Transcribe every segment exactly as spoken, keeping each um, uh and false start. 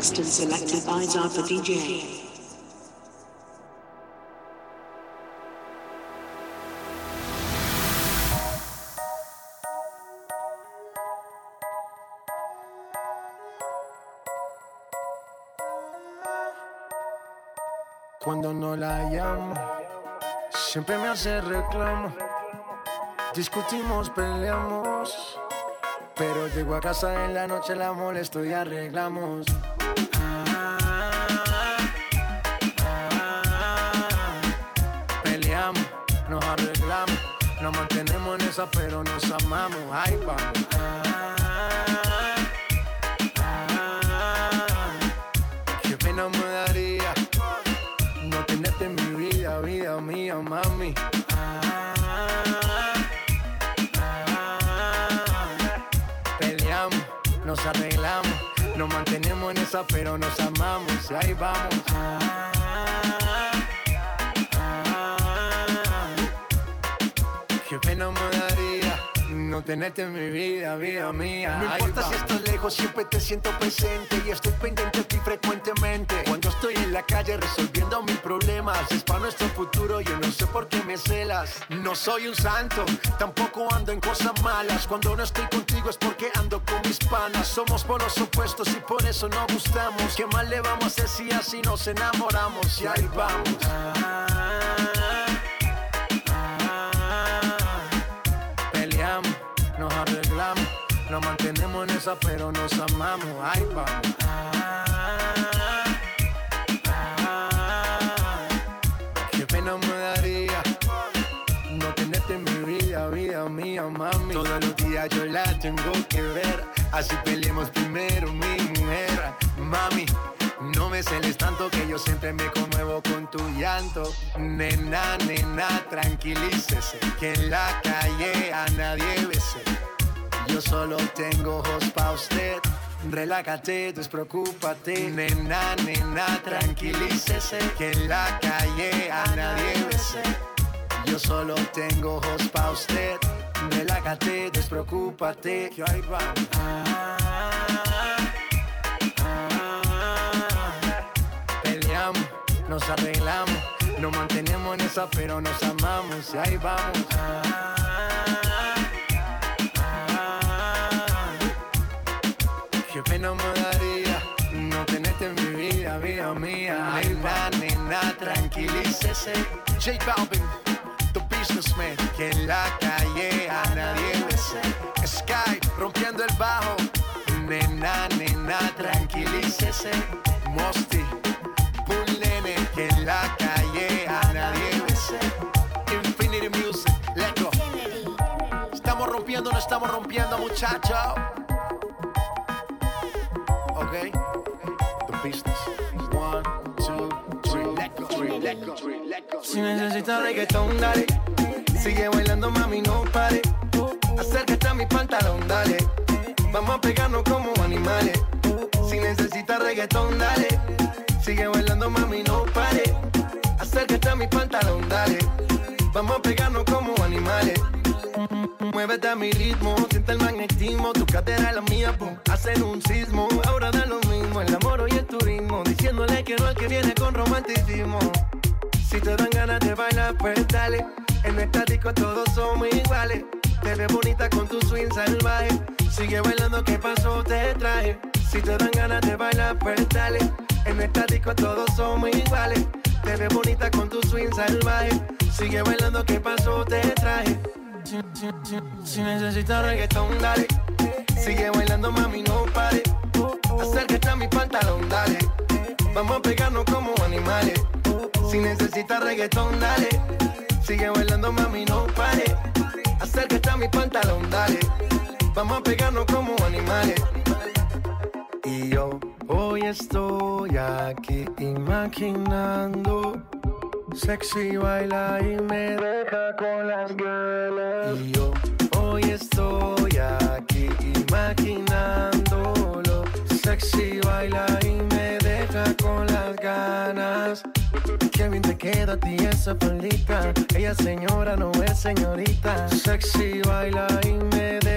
mixed and selected by Zappa D J. Cuando no la llamo, siempre me hace reclamo. Discutimos, peleamos, pero llego a casa en la noche, la molesto y arreglamos. Ah, ah, peleamos, nos arreglamos, nos mantenemos en esa, pero nos amamos. Ahí vamos. Ah, ah, qué pena me daría no tenerte en mi vida, vida mía, mami. Ah, nos arreglamos, nos mantenemos en esa, pero nos amamos. Y ahí vamos. Ah, ah, qué pena me daría no tenerte en mi vida, vida mía. No importa vamos. Si estás lejos, siempre te siento presente y estoy pendiente de ti frecuentemente. Cuando estoy en la calle resolviendo mis problemas, es para nuestro futuro, yo no sé por qué me celas. No soy un santo, tampoco ando en cosas malas. Cuando no estoy contigo es porque ando con mis panas. Somos polos opuestos y por eso nos gustamos. ¿Qué más le vamos a hacer si así nos enamoramos? Y ahí vamos. Ah, nos arreglamos, nos mantenemos en esa, pero nos amamos. Ahí vamos. Ah, ah, qué pena me daría no tenerte en mi vida, vida mía, mami. Todos los días yo la tengo que ver, así peleemos primero, mi mujer. Mami, no me celes tanto que yo siempre me conmuevo con tu llanto. Nena, nena, tranquilícese, que en la calle a nadie bese. Yo solo tengo ojos pa' usted. Relájate, despreocúpate. Nena, nena, tranquilícese, que en la calle a nadie bese. Yo solo tengo ojos pa' usted. Relájate, despreocúpate. Que ahí vamos. Ah, nos arreglamos, nos mantenemos en esa, pero nos amamos. Y ahí vamos. Ah, ah, qué pena me daría no tenerte en mi vida, vida mía. Ahí va, nena, tranquilícese. J Balvin, the businessman, que en la calle a nadie bese. Sky, rompiendo el bajo. Nena, nena, tranquilícese. Mosty, que en la calle a nadie bese. Infinity Music, let's go. Estamos rompiendo, no estamos rompiendo, muchachos. Ok, the business. One, two, three, let's go, three, let's go, three, let's go. Si necesitas reggaetón, dale. Sigue bailando, mami, no pare. Acércate a mi pantalón, dale. Vamos a pegarnos como animales. Si necesitas reggaetón, dale. Sigue bailando, mami, no pare. Acércate a mi pantalón, dale. Vamos a pegarnos como animales. Muévete a mi ritmo, siente el magnetismo. Tu cadera es la mía, pum, hacen un sismo. Ahora da lo mismo, el amor y el turismo. Diciéndole que no al que viene con romanticismo. Si te dan ganas de bailar, pues dale. En esta disco todos somos iguales. Te ves bonita con tu swing salvaje. Sigue bailando, ¿qué pasó? Te traje. Si te dan ganas de bailar, pues dale. En esta disco todos somos iguales. Te ves bonita con tu swing salvaje. Sigue bailando, ¿qué pasó? Te traje. Si, si, si, si necesitas reggaetón, dale. Sigue bailando, mami, no pare. Acércate a mi pantalón, dale. Vamos a pegarnos como animales. Si necesitas reggaetón, dale. Sigue bailando, mami, no pare. Acércate a mi pantalón, dale. Vamos a pegarnos como animales. Y yo hoy estoy aquí imaginando. Sexy baila y me deja con las ganas. Y yo hoy estoy aquí imaginándolo. Sexy baila y me deja con las ganas. Qué bien te queda a ti esa faldita. Ella señora no es señorita. Sexy baila y me deja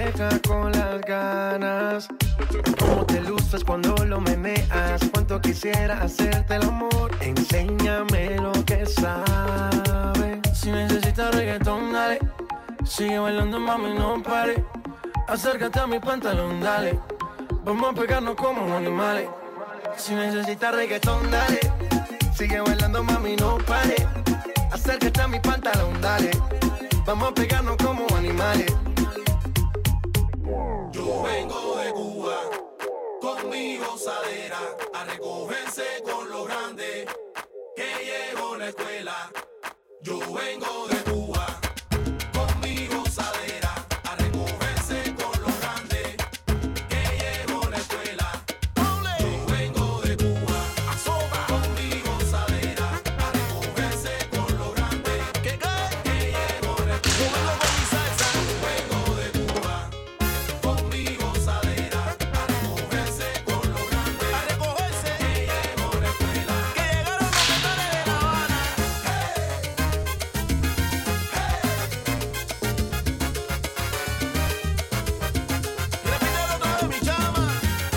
deja con las ganas. Cómo te luces cuando lo meneas. Cuánto quisiera hacerte el amor. Enséñame lo que sabes. Si necesitas reggaetón, dale. Sigue bailando, mami, no pare. Acércate a mi pantalón, dale. Vamos a pegarnos como animales. Si necesitas reggaetón, dale. Sigue bailando, mami, no pare. Acércate a mi pantalón, dale. Vamos a pegarnos como animales. Yo vengo de Cuba, con mi gozadera, a recogerse con los grandes que llevo la escuela. Yo vengo de Cuba, con mi gozadera, a recogerse con los grandes que llevo la escuela. Yo vengo de Cuba, con mi gozadera, a recogerse con los grandes que llevo la escuela. Yo vengo de Cuba, con mi gozadera, a recogerse con los grandes, a recogerse que llevo la escuela. Que llegaron los metales de La Habana. Repítelo otra vez, mi chama.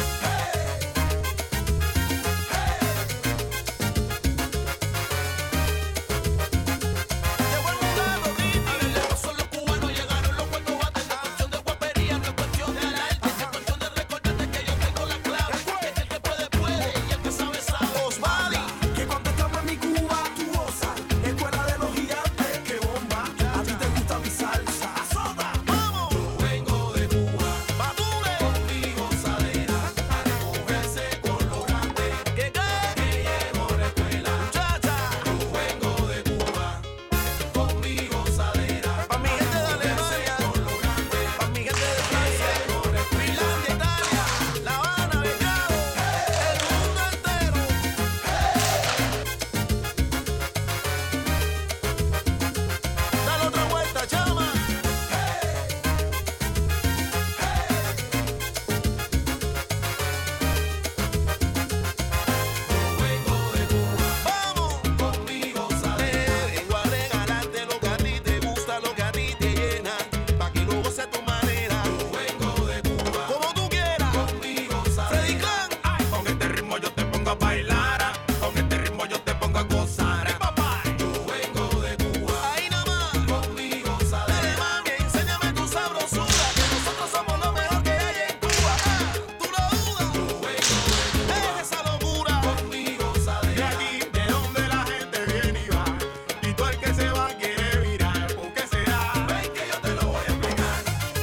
Llegó el mulato, Titi. No son los cubanos, llegaron los cuentos bates. No es cuestión de guapería, no es cuestión de alarde. Es cuestión de recordarte que yo tengo la clave. Que el que puede, puede, y el que sabe, sabe. Osvaldi, Que cuando estamos en mi Cuba, tú gozas. Escuela de los gigantes, que bomba. A ti te gusta mi salsa. Azota. vamos. Yo vengo de Cuba, Batule, con mi gozadera, a recogerse con los grandes que cae, que llevo la escuela. muchacha. Yo vengo de Cuba, con mi gozadera, Pa' mi gente de Alemania, pa' mi gente de Francia, Finlandia, Italia, La Habana, Belgrado, el mundo entero. Dale otra vuelta, chama. Yo vengo de Cuba, vamos, con mi gozadera. Vengo a regalarte lo que a ti te gusta, lo que a ti te llena, pa' que lo goces a tu manera. Yo vengo de Cuba, como tú quieras, con mi gozadera. Freddy Clan, ay, con este ritmo yo te pongo a bailar, con este ritmo yo te pongo a gozar. Papá, yo vengo de Cuba, ahí nomás, con mi gozadera. Dale mami, enséñame tu sabrosura, que nosotros somos lo mejor que hay en Cuba. Ah, tú lo dudas, yo vengo de Cuba, es esa locura, con mi gozadera. De aquí, de donde la gente viene y va. Y todo el que se va quiere mirar. ¿Por qué será? Ven que yo te lo voy a explicar.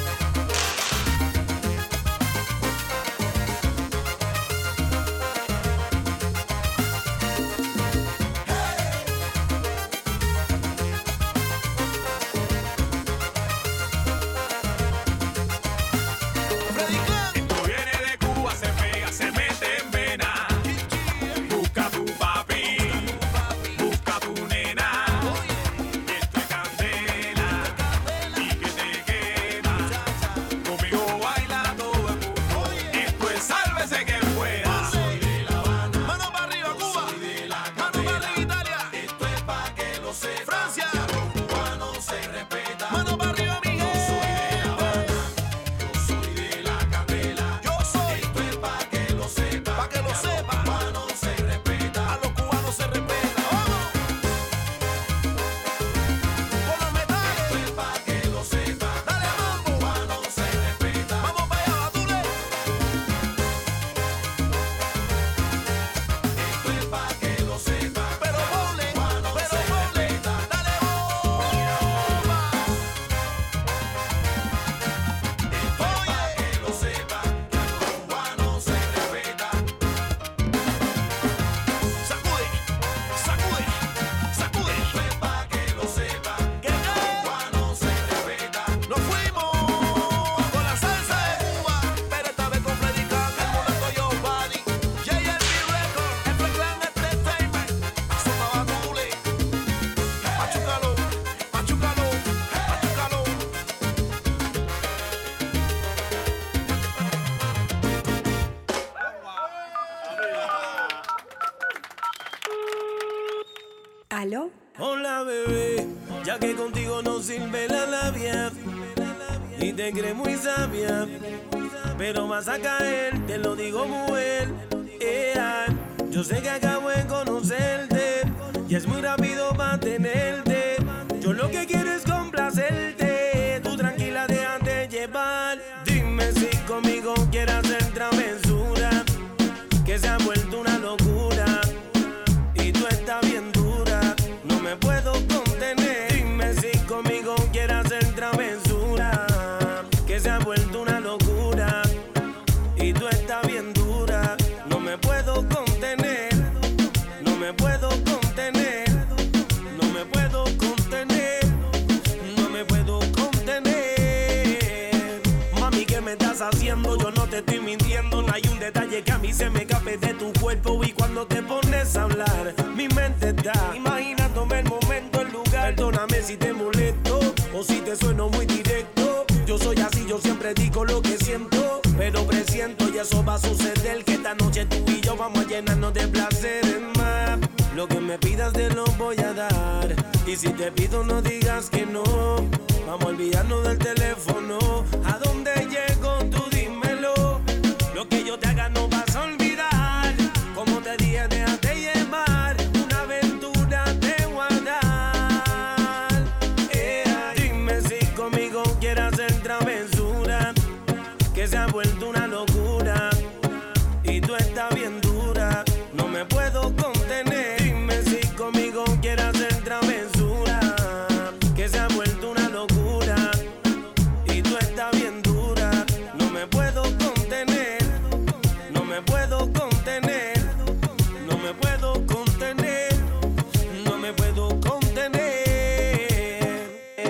Freddy Clan, Esto viene de Cuba, se pega, se mete en vena. Busca tu papi, busca tu nena. Esto es candela y que te quema. Conmigo baila todo el mundo. Esto es sálvese que pueda. mano para arriba, Cuba, mano para arriba, Italia, esto es pa' que lo sepa. Francia, Los cubanos se respetan. mano para arriba, mi gente. Yo soy de La Candela. Yo soy, Esto es pa' que lo sepa. pa' que lo sepa, Los cubanos se respetan. a los cubanos se respeta. Vamos, con los metales, Esto es pa' que lo sepa. dale Los mambo, cubanos se respetan. vamos para allá, Batule. Esto es pa' que lo sepa. Pero ponle, cubanos pero se ponle, respetan. dale bomba. Esto es pa' que lo sepa. Los cubanos se respetan. Sacude, sacude, sacude. Esto es pa' que lo sepa. Que cae. Los cubanos se respetan. Nos fuimos con la salsa de Cuba, pero esta vez con Freddy Clan, el mulato y Osvaldi, J L B Records, F Clan Entertainment, Azota Batule, Machucalo, Machucalo, Machucalo. Hola bebé, ya que contigo no sirve la labia y Y te crees muy sabia, pero vas a caer, te lo digo mujer. Yeah. Yo sé que acabo de conocerte y es muy rápido para tenerte. Yo lo que quiero es complacerte. Tú tranquila, déjate llevar. Dime si conmigo quieres hacer travesura, que se ha vuelto una locura y tú estás bien dura. No me puedo contener. Dime si conmigo quieres hacer travesura, que se ha vuelto una locura y tú estás bien dura. No me puedo contener, no me puedo contener, no me puedo contener, no me puedo contener. Mami, ¿qué me estás haciendo? Yo no te estoy mintiendo. No hay un detalle que a mí se me escape de tu cuerpo. Y cuando te pones a hablar, mi mente está imaginándome el momento, el lugar. Perdóname si te molesto o si te sueno muy directo. Yo soy así, yo siempre digo lo que siento, pero presiento y eso va a suceder, que esta noche tú y yo vamos a llenarnos de placeres más. Lo que me pidas te lo voy a dar, y si te pido no digas que no. Vamos a olvidarnos del teléfono. ¿A dónde llego? Tú dímelo. Lo que yo te haga no vas a olvidar. Como te dije, déjate llevar. Una aventura te voy a dar. Yeah. Dime si conmigo quieres hacer travesura, que se ha vuelto una locura y tú estás bien dura. No me puedo contener. Dime si conmigo quieres hacer travesura, que se ha vuelto una locura y tú estás bien dura. No me puedo contener, no me puedo contener, no me puedo contener, no me puedo contener.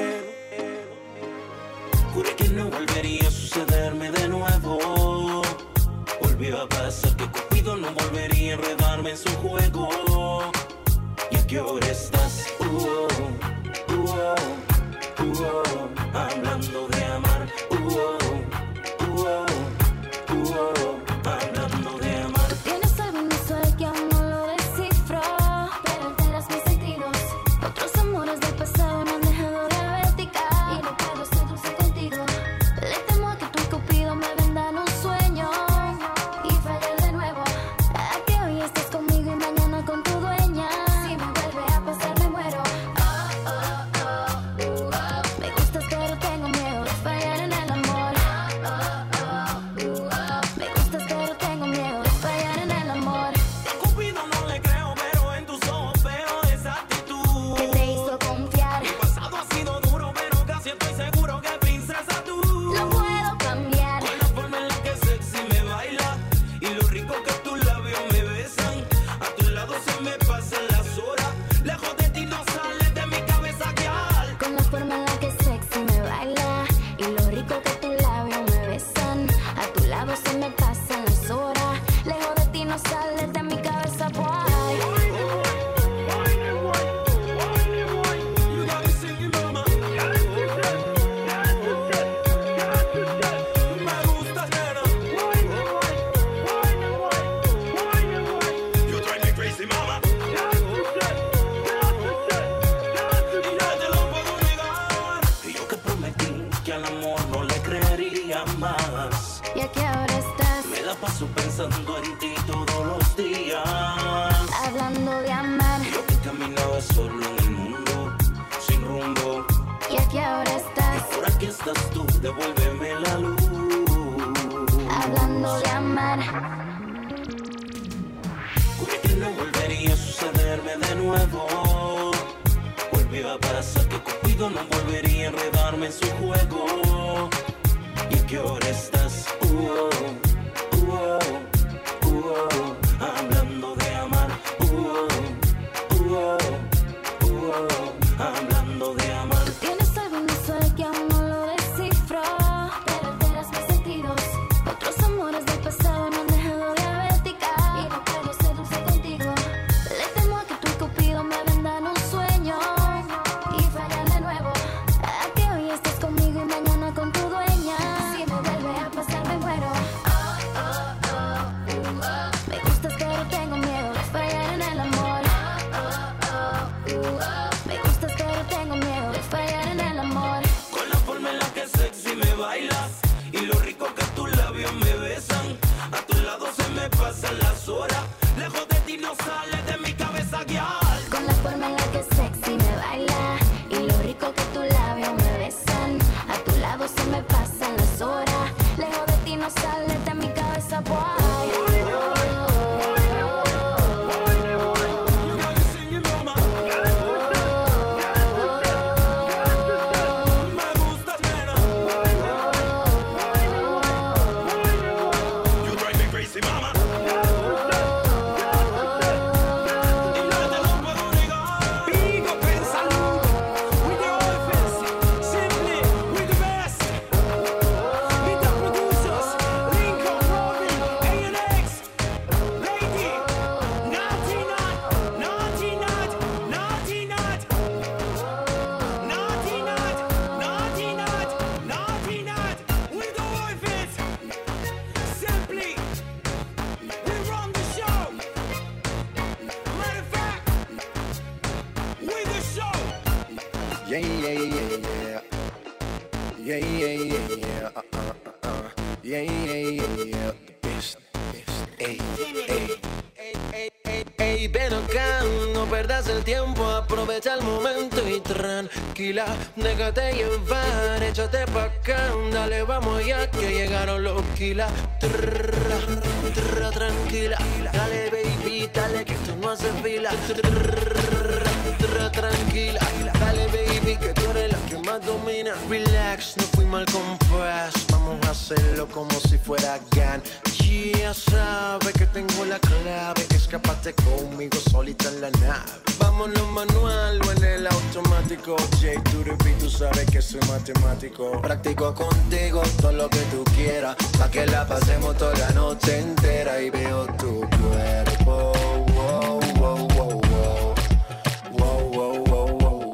Juré que no volvería a sucederme de nuevo. Volvió a pasar que Cupido no volvería a enredarme en su juego. ¿Y a qué hora estás? Uh, oh, uh, oh, uh, oh, hablando de amar. Uh, oh, uh, oh, uh, oh, hablando de amar. Tienes algo inusual que aún no lo descifro, pero alteras mis sentidos. Otros amores del pasado no han dejado de vertical y no puedo ser dulce contigo. Le temo a que tú y Cupido me vendan un sueño y fallar de nuevo. A que hoy estés conmigo y mañana con tu dueña. Si me vuelve a pasar me muero. Oh, oh, oh, uh, oh. Me gustas pero tengo miedo de fallar en el amor. Oh, oh, oh, uh, oh. Me gustas pero tengo miedo de fallar en el amor. A Cupido no le creo, pero en tus ojos veo esa actitud ¿Qué te hizo confiar? Mi pasado ha sido duro, pero casi estoy seguro que princesa tú No puedo cambiar. Con la forma en la que sexy me baila y lo rico que tus labios me besan. A tu lado se me pasan las horas. Lejos de ti no sales de mi cabeza, girl. Con la forma en la que sexy me baila y lo rico que tus labios me besan. A tu lado se me pasan las horas. Lejos de ti no sales de mi cabeza, boy. You got me singing, mama. Me gustas, nena. You drive me crazy, mama. Y nadie lo puedo negar. Y yo que prometí que al amor no le creería más. ¿Y a qué hora estás? Me la paso pensando en ti todos los días. Hablando de amar. Yo que caminaba solo en el mundo, sin rumbo. ¿Y a qué hora estás? Ahora que estás tú, devuélveme la luz. Hablando de amar. Juré que no volvería a sucederme de nuevo. Volvió a pasar que Cupido no volvería a enredarme en su juego. ¿Y a qué hora estás? Uh, oh, uh, oh, uh, oh, hablando de amar. Uh, oh, uh, oh, uh, oh, hablando de amar. Tienes algo inusual que aún no lo descifro, pero alteras mis sentidos. Otros amores del pasado no han dejado de vertical y no puedo ser dulce contigo. Le temo a que tú y Cupido me vendan un sueño y fallar de nuevo. A que hoy estés conmigo y mañana con tu dueña. Si me vuelve a pasar me muero. Oh, oh, oh, Yeah, yeah, yeah, yeah. Yeah, yeah, yeah, yeah. Uh, uh, uh, uh. Yeah, yeah, yeah, yeah. The best, best. Ey, ey. Ey, ey, ey, ven acá, no perdas el tiempo, aprovecha el momento y tranquila, déjate llevar, échate pa' acá, dale, vamos ya que llegaron los kilas. Trrra, trrra, tranquila, dale baby, dale que esto no hace fila. Trrra, trrra, tranquila, dale baby que tú eres la que más domina. Relax, no fui mal compás, vamos a hacerlo como si fuera GAN. Ya sabes que tengo la clave, escapate conmigo solita en la nave. Vámonos manual o en el automático. J to the beat, tú sabes que soy matemático. Practico contigo todo lo que tú quieras, pa' que la pasemos toda la noche entera. Y veo tu cuerpo, wow, wow, wow, wow. Wow, wow, wow, wow,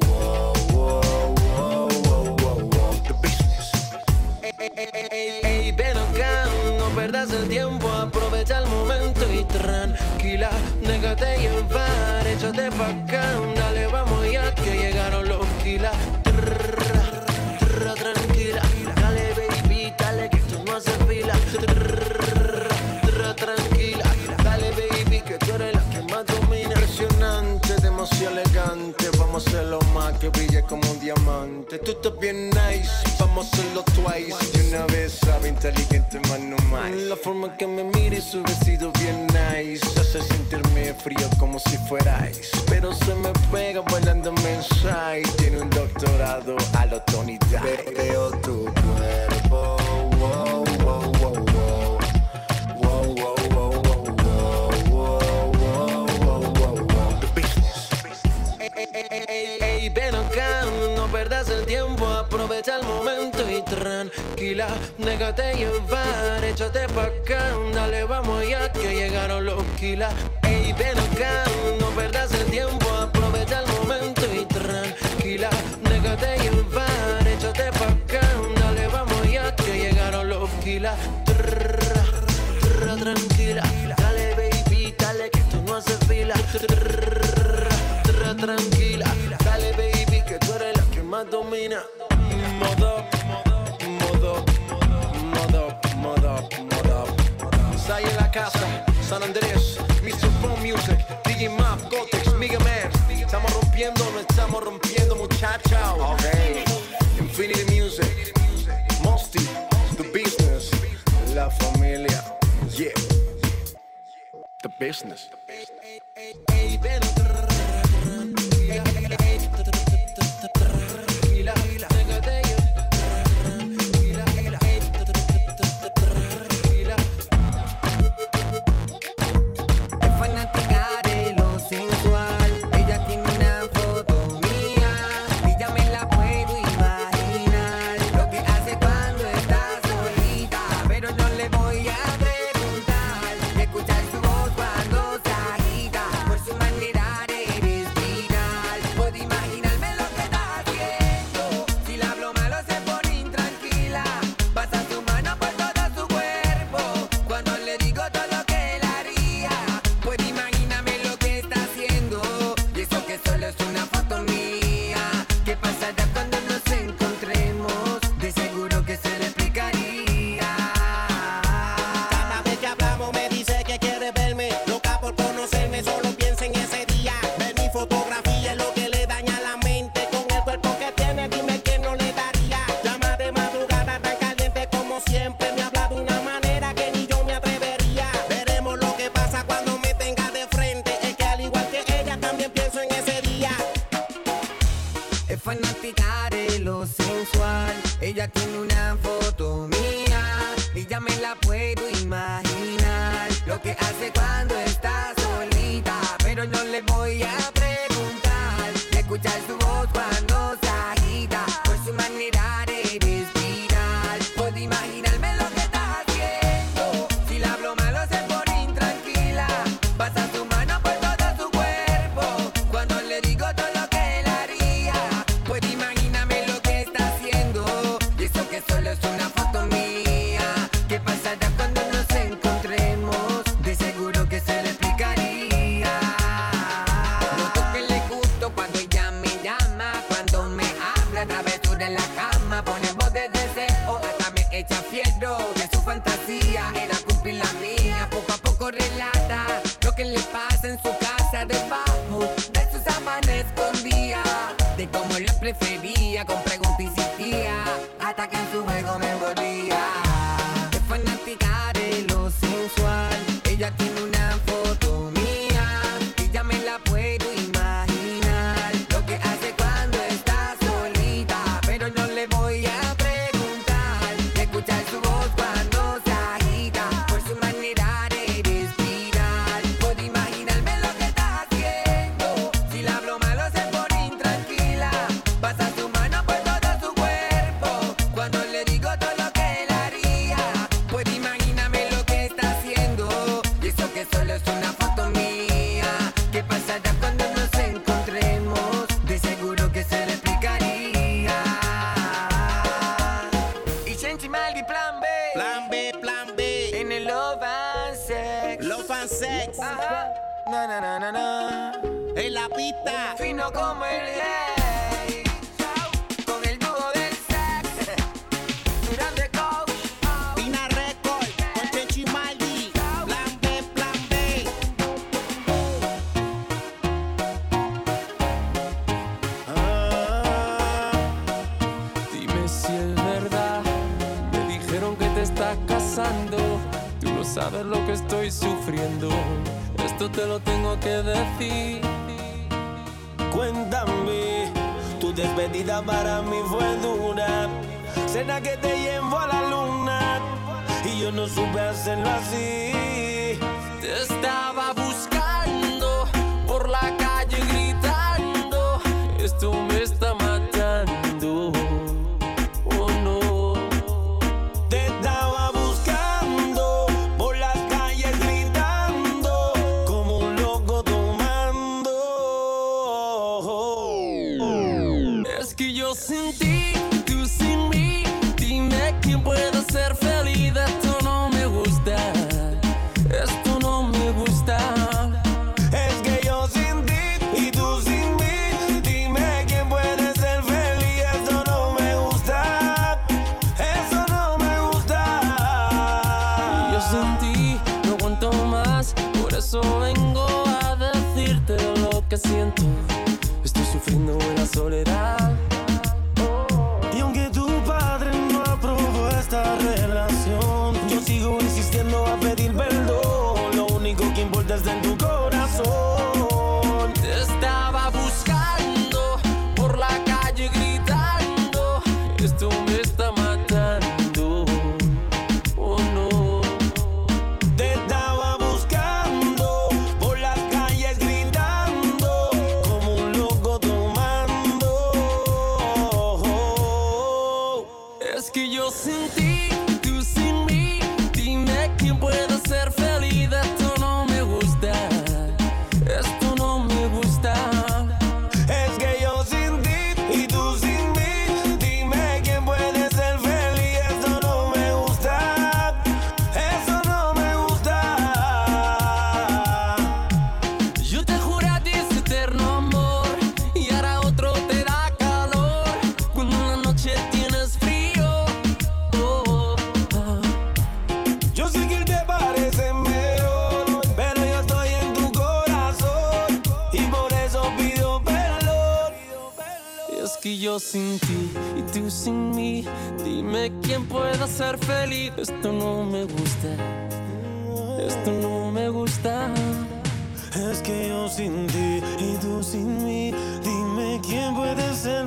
wow, wow, wow, wow, wow. The business. Ey, ey, ey, ey, ey, ven acá, no perdas el tiempo, aprovecha el momento y tranquila, déjate llevar, échate pa' acá, dale, vamos ya que llegaron los kilas. Trrra, trrra, tranquila, dale baby, dale que esto no hace fila. Trrra, trrra, tranquila, dale baby que tú eres la que más domina. Impresionante, demasiado elegante, vamos a hacerlo más que brille como un diamante. Tú estás bien nice, vamos a hacerlo twice. Y una vez sabe inteligente más no más. La forma que me mires, su vestido bien nice, hace sentirme frío como si fuerais. Pero se me pega bailándome inside. Tiene un doctorado a lo Tony Dice. Veo tu cuerpo, wow, wow, wow, wow. Wow, wow, wow, wow, wow, wow, wow, wow, wow. The business. Ey, ey, ey, ey, ey, ven acá, no perdas el tiempo, aprovecha el momento y tranquila, déjate llevar, échate pa' acá, dale, vamos ya que llegaron los kilas. Ey, ven acá, no perdas el tiempo, aprovecha el momento y tranquila, déjate llevar, échate pa' acá, dale, vamos ya que llegaron los kilas. Trrra, trrra, tranquila, dale baby, dale que esto no hace fila. Trrra, trrra, tranquila, dale baby que tú eres la que más domina. Modo, modo, modo, modo, modo. Sai en la casa, San Andrés, mister Phone Music, D J Map, Gotex, Mega Man. Estamos rompiendo, no estamos rompiendo, muchachos. Okay. Infinity Music, Mosty, The Business, La Familia, yeah. The Business. Cuando ella me llama prefería, con preguntas insistía, hasta que en su juego me envolvía. Es fanática de lo sensual, ella tiene una foto mía, y ya me la puedo imaginar, lo que hace cuando está solita, pero no le voy a preguntar, escuchar su voz cuando se agita, por su manera de respirar, puedo imaginarme lo que está haciendo, si la hablo malo se pone intranquila, pasa su mano por todo su cuerpo, cuando le digo todo lo que él haría, puedo imaginarme lo que está haciendo, y eso que solo es una foto mía, ¿qué pasará cuando nos encontremos? De seguro que se le explicaría. Y Shenchi Maldi, plan B. Plan B, plan B. En el Love and Sex. Love and Sex. Ajá. Na, na, na, na, na. En la pista. Fino como el rey. Con el dúo del sex. Grande coach. Pina Record. Con Chenchi Maldi. Plan B, plan B. Dime si es verdad, me dijeron que te estás casando. Tú no sabes lo que estoy sufriendo, esto te lo tengo que decir. Cuéntame, tu despedida para mí fue dura. Cena que te llevo a la luna y yo no supe hacerlo así. Te estaba buscando por la calle gritando, esto me está matando. Oh no. Te estaba buscando por las calles gritando como un loco tomando. Es que yo sin ti, tú sin mí, dime quién puede ser feliz. Esto no me gusta, esto no me gusta. Es que yo sin ti y tú sin mí, dime quién puede ser feliz. Esto no me gusta, eso no me gusta. Yo sin ti no aguanto más, por eso vengo a decirte lo que siento. Estoy sufriendo en la soledad. Y aunque tu padre no aprobó esta relación, yo sigo insistiendo a pedir perdón. Lo único que importa es en tu corazón. Te estaba buscando por la calle gritando, esto me está matando. Oh no. Te estaba buscando por las calles gritando como un loco tomando. Es que yo sin ti, tú sin mí, dime quién puede ser feliz. Esto no me gusta, esto no me gusta. Es que yo sin ti y tú sin mí, dime quién puede ser feliz. Eso no me gusta, eso no me gusta. Yo te juré a ti ese eterno amor y ahora otro te da calor cuando en la noche tienes frío. Oh, oh. Yo sé que te parece mejor, pero yo estoy en tu corazón y por eso pido perdón. Es que yo sin ti y tú sin mí, dime quién puede ser feliz. Esto no me gusta, esto no me gusta. Es que yo sin ti y tú sin mí, dime quién puede ser